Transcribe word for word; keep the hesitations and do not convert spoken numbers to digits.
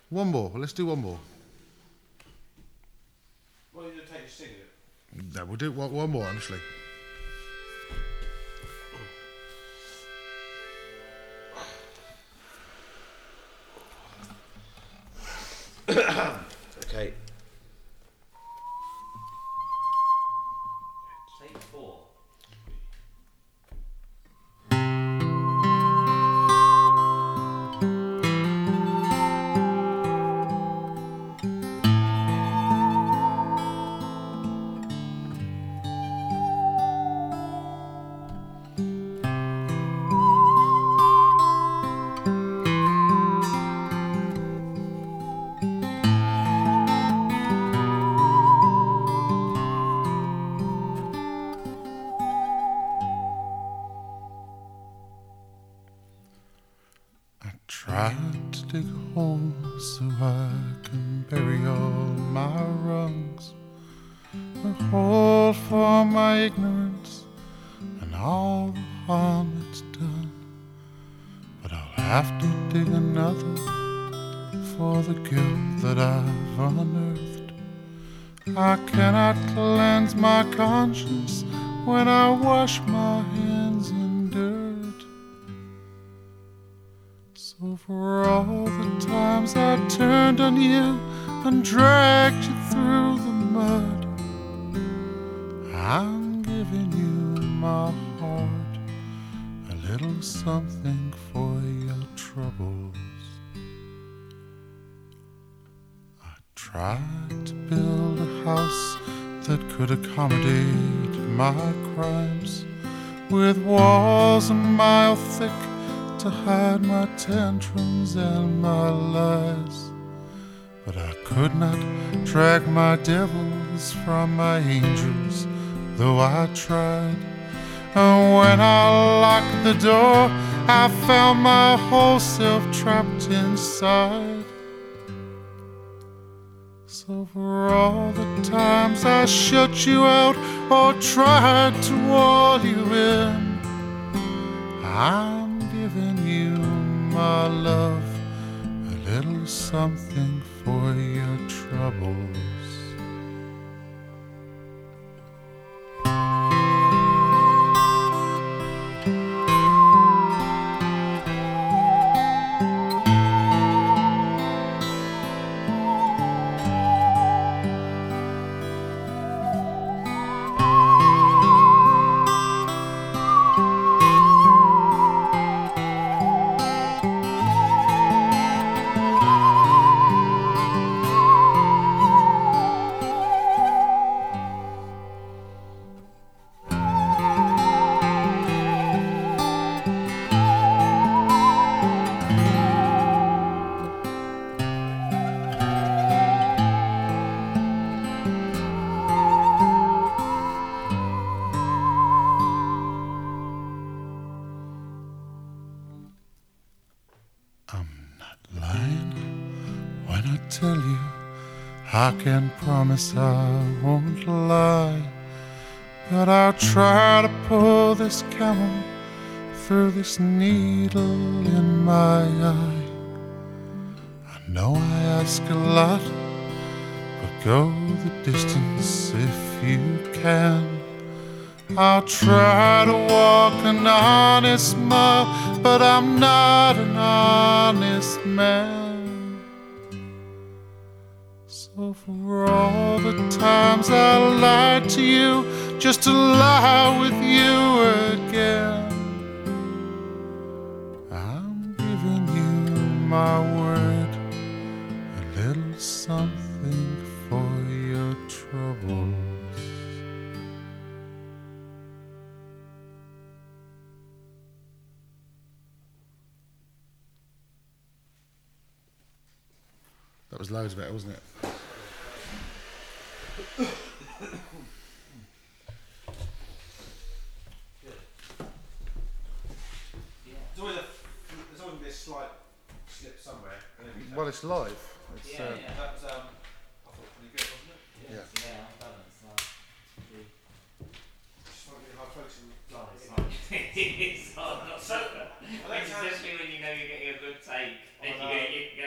One more. Let's do one more. What are you going to take to sing it? No, we'll do one, one more, honestly. Okay. Take four. Tried to dig a hole so I can bury all my wrongs, a hole for my ignorance and all the harm it's done. But I'll have to dig another for the guilt that I've unearthed. I cannot cleanse my conscience when I wash my hands in dirt. So for all the times I turned on you and dragged you through the mud, I'm giving you my heart, a little something for your troubles. I tried to build a house that could accommodate my crimes, with walls a mile thick to hide my tantrums and my lies. But I could not drag my devils from my angels, though I tried. And when I locked the door, I found my whole self trapped inside. So for all the times I shut you out or tried to wall you in, I'm giving you my love, a little something for your troubles. I can promise I won't lie, but I'll try to pull this camel through this needle in my eye. I know I ask a lot, but go the distance if you can. I'll try to walk an honest mile, but I'm not an honest man. So for all the times I lied to you just to lie with you again, I'm giving you my word, a little something for your troubles. That was loads better, wasn't it? There's always a, there's always going to be a slight slip somewhere. Well, it's live. It's, yeah, uh, yeah. That was, um, I thought, pretty good, wasn't it? Yeah, Yeah. yeah, I've done it. It's like, Just want to be hard focusing. oh, it's like, it's hard not So, to. I think it sounds- Especially when you know you're getting a good take, and I you know. go, you